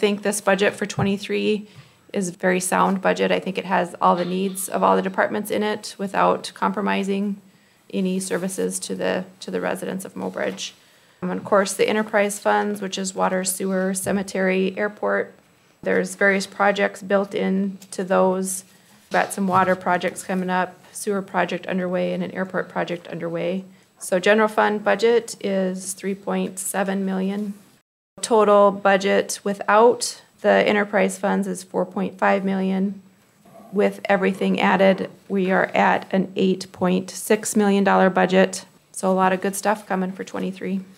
think this budget for '23 is a very sound budget. I think it has all the needs of all the departments in it without compromising any services to the residents of Mobridge. And of course, the enterprise funds, which is water, sewer, cemetery, airport. There's various projects built into those. Got some water projects coming up, sewer project underway, and an airport project underway. So general fund budget is $3.7 million. Total budget without the enterprise funds is $4.5 million. With everything added, we are at an $8.6 million budget. So a lot of good stuff coming for '23.